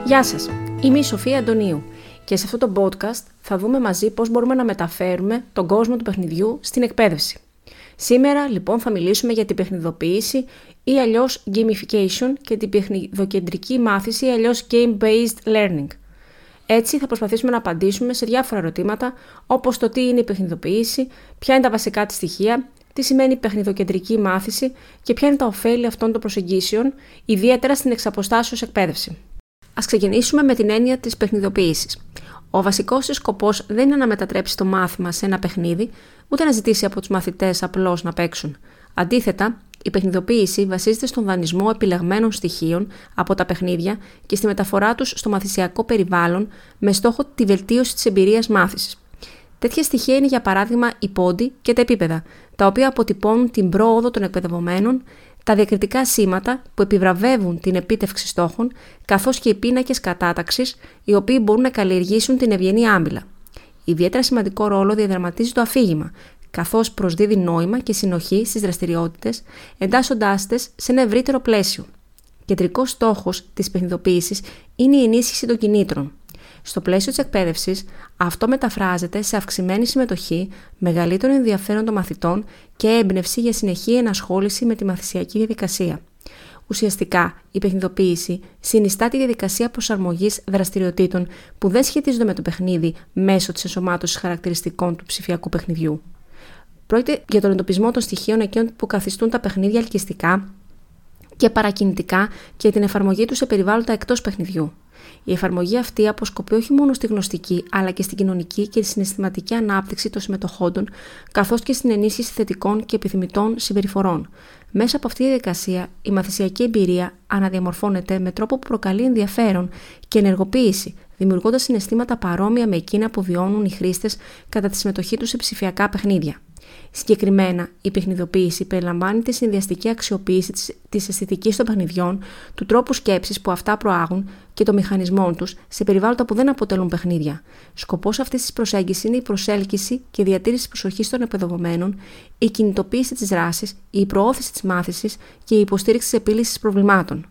Γεια σας, είμαι η Σοφία Αντωνίου και σε αυτό το podcast θα δούμε μαζί πώς μπορούμε να μεταφέρουμε τον κόσμο του παιχνιδιού στην εκπαίδευση. Σήμερα λοιπόν θα μιλήσουμε για την παιχνιδοποίηση ή αλλιώς gamification και την παιχνιδοκεντρική μάθηση ή αλλιώς game-based learning. Έτσι θα προσπαθήσουμε να απαντήσουμε σε διάφορα ερωτήματα όπως το τι είναι η παιχνιδοποίηση, ποια είναι τα βασικά της στοιχεία, τι σημαίνει παιχνιδοκεντρική μάθηση και ποια είναι τα ωφέλη αυτών των προσεγγίσεων, ιδιαίτερα στην εξαποστάσεως εκπαίδευση. Ας ξεκινήσουμε με την έννοια της παιχνιδοποίησης. Ο βασικός της σκοπός δεν είναι να μετατρέψει το μάθημα σε ένα παιχνίδι, ούτε να ζητήσει από τους μαθητές απλώς να παίξουν. Αντίθετα, η παιχνιδοποίηση βασίζεται στον δανεισμό επιλεγμένων στοιχείων από τα παιχνίδια και στη μεταφορά τους στο μαθησιακό περιβάλλον με στόχο τη βελτίωση της εμπειρίας μάθησης. Τέτοια στοιχεία είναι για παράδειγμα οι πόντοι και τα επίπεδα, τα οποία αποτυπώνουν την πρόοδο των εκπαιδευομένων, τα διακριτικά σήματα που επιβραβεύουν την επίτευξη στόχων, καθώς και οι πίνακες κατάταξης, οι οποίοι μπορούν να καλλιεργήσουν την ευγενή άμυλα. Ιδιαίτερα σημαντικό ρόλο διαδραματίζει το αφήγημα, καθώς προσδίδει νόημα και συνοχή στις δραστηριότητες, εντάσσοντάς τες σε ένα ευρύτερο πλαίσιο. Κεντρικός στόχος της παιχνιδοποίησης είναι η ενίσχυση των κινήτρων. Στο πλαίσιο της εκπαίδευσης, αυτό μεταφράζεται σε αυξημένη συμμετοχή, μεγαλύτερο ενδιαφέρον των μαθητών και έμπνευση για συνεχή ενασχόληση με τη μαθησιακή διαδικασία. Ουσιαστικά, η παιχνιδοποίηση συνιστά τη διαδικασία προσαρμογής δραστηριοτήτων που δεν σχετίζονται με το παιχνίδι μέσω της ενσωμάτωσης χαρακτηριστικών του ψηφιακού παιχνιδιού. Πρόκειται για τον εντοπισμό των στοιχείων εκείνων που καθιστούν τα παιχνίδια ελκυστικά και παρακινητικά και την εφαρμογή τους σε περιβάλλοντα εκτός παιχνιδιού. Η εφαρμογή αυτή αποσκοπεί όχι μόνο στη γνωστική, αλλά και στην κοινωνική και συναισθηματική ανάπτυξη των συμμετοχόντων, καθώς και στην ενίσχυση θετικών και επιθυμητών συμπεριφορών. Μέσα από αυτή τη διαδικασία, η μαθησιακή εμπειρία αναδιαμορφώνεται με τρόπο που προκαλεί ενδιαφέρον και ενεργοποίηση, δημιουργώντας συναισθήματα παρόμοια με εκείνα που βιώνουν οι χρήστες κατά τη συμμετοχή τους σε ψηφιακά παιχνίδια. Συγκεκριμένα, η παιχνιδοποίηση περιλαμβάνει τη συνδυαστική αξιοποίηση της αισθητικής των παιχνιδιών, του τρόπου σκέψης που αυτά προάγουν και των μηχανισμών τους σε περιβάλλοντα που δεν αποτελούν παιχνίδια. Σκοπός αυτής της προσέγγισης είναι η προσέλκυση και διατήρηση της προσοχής των εκπαιδευομένων, η κινητοποίηση της δράσης, η προώθηση της μάθησης και η υποστήριξη της επίλυσης προβλημάτων.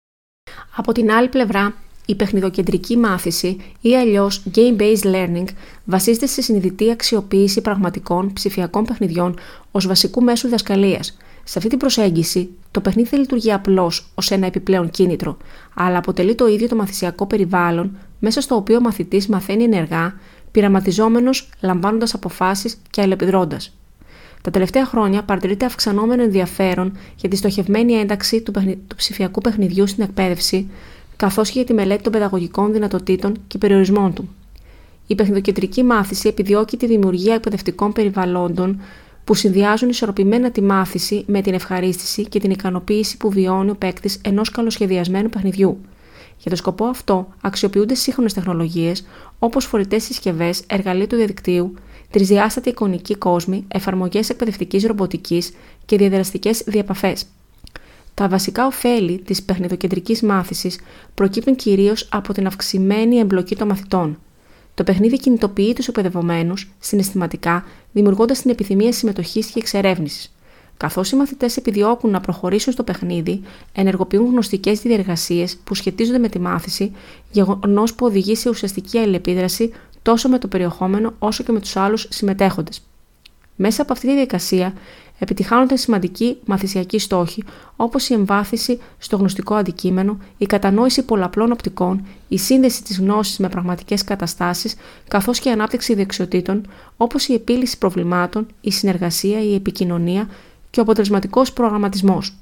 Από την άλλη πλευρά, η παιχνιδοκεντρική μάθηση ή αλλιώς game-based learning βασίζεται στη συνειδητή αξιοποίηση πραγματικών ψηφιακών παιχνιδιών ως βασικού μέσου διδασκαλίας. Σε αυτή την προσέγγιση, το παιχνίδι δεν λειτουργεί απλώς ως ένα επιπλέον κίνητρο, αλλά αποτελεί το ίδιο το μαθησιακό περιβάλλον μέσα στο οποίο ο μαθητής μαθαίνει ενεργά, πειραματιζόμενος, λαμβάνοντας αποφάσεις και αλληλεπιδρώντας. Τα τελευταία χρόνια παρατηρείται αυξανόμενο ενδιαφέρον για τη στοχευμένη ένταξη του ψηφιακού παιχνιδιού στην εκπαίδευση, καθώς και για τη μελέτη των παιδαγωγικών δυνατοτήτων και περιορισμών του. Η παιχνιδοκεντρική μάθηση επιδιώκει τη δημιουργία εκπαιδευτικών περιβαλλόντων που συνδυάζουν ισορροπημένα τη μάθηση με την ευχαρίστηση και την ικανοποίηση που βιώνει ο παίκτης ενός καλοσχεδιασμένου παιχνιδιού. Για τον σκοπό αυτό αξιοποιούνται σύγχρονες τεχνολογίες όπως φορητές συσκευές, εργαλεία του διαδικτύου, τρισδιάστατη εικονική κόσμη, εφαρμογές εκπαιδευτικής ρομποτικής και διαδραστικές διαπαφές. Τα βασικά ωφέλη της παιχνιδοκεντρικής μάθησης προκύπτουν κυρίως από την αυξημένη εμπλοκή των μαθητών. Το παιχνίδι κινητοποιεί τους εκπαιδευομένους συναισθηματικά, δημιουργώντας την επιθυμία συμμετοχής και εξερεύνησης. Καθώς οι μαθητές επιδιώκουν να προχωρήσουν στο παιχνίδι, ενεργοποιούν γνωστικές διεργασίες που σχετίζονται με τη μάθηση, γεγονός που οδηγεί σε ουσιαστική αλληλεπίδραση τόσο με το περιεχόμενο όσο και με τους άλλους συμμετέχοντες. Μέσα από αυτή τη διαδικασία επιτυχάνονται σημαντικοί μαθησιακοί στόχοι, όπως η εμβάθυνση στο γνωστικό αντικείμενο, η κατανόηση πολλαπλών οπτικών, η σύνδεση της γνώσης με πραγματικές καταστάσεις, καθώς και η ανάπτυξη δεξιοτήτων, όπως η επίλυση προβλημάτων, η συνεργασία, η επικοινωνία και ο αποτελεσματικός προγραμματισμός.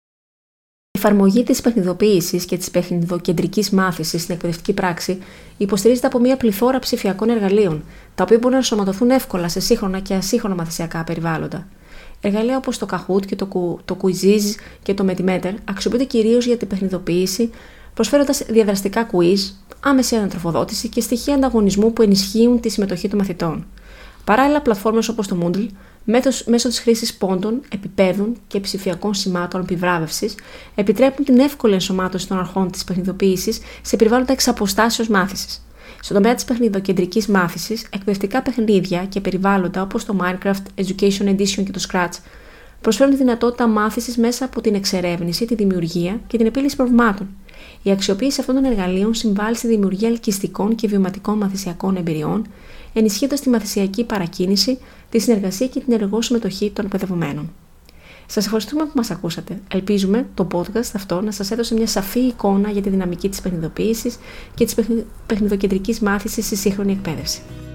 Η εφαρμογή της παιχνιδοποίησης και της παιχνιδοκεντρικής μάθησης στην εκπαιδευτική πράξη υποστηρίζεται από μια πληθώρα ψηφιακών εργαλείων, τα οποία μπορούν να ενσωματωθούν εύκολα σε σύγχρονα και ασύγχρονα μαθησιακά περιβάλλοντα. Εργαλεία όπως το Kahoot και το Quizzes και το Mentimeter αξιοποιούνται κυρίως για την παιχνιδοποίηση, προσφέροντας διαδραστικά quiz, άμεση ανατροφοδότηση και στοιχεία ανταγωνισμού που ενισχύουν τη συμμετοχή των μαθητών. Παράλληλα, πλατφόρμες όπως το Moodle, μέσω της χρήσης πόντων, επιπέδων και ψηφιακών σημάτων επιβράβευσης, επιτρέπουν την εύκολη ενσωμάτωση των αρχών της παιχνιδοποίησης σε περιβάλλοντα εξαποστάσεως μάθησης. Στον τομέα της παιχνιδοκεντρικής μάθησης, εκπαιδευτικά παιχνίδια και περιβάλλοντα όπως το Minecraft, Education Edition και το Scratch προσφέρουν τη δυνατότητα μάθησης μέσα από την εξερεύνηση, τη δημιουργία και την επίλυση προβλημάτων. Η αξιοποίηση αυτών των εργαλείων συμβάλλει στη δημιουργία ελκυστικών και βιωματικών μαθησιακών εμπειριών, ενισχύοντας τη μαθησιακή παρακίνηση, τη συνεργασία και την ενεργό συμμετοχή των εκπαιδευομένων. Σας ευχαριστούμε που μας ακούσατε. Ελπίζουμε το podcast αυτό να σας έδωσε μια σαφή εικόνα για τη δυναμική της παιχνιδοποίησης και της παιχνιδοκεντρικής μάθησης στη σύγχρονη εκπαίδευση.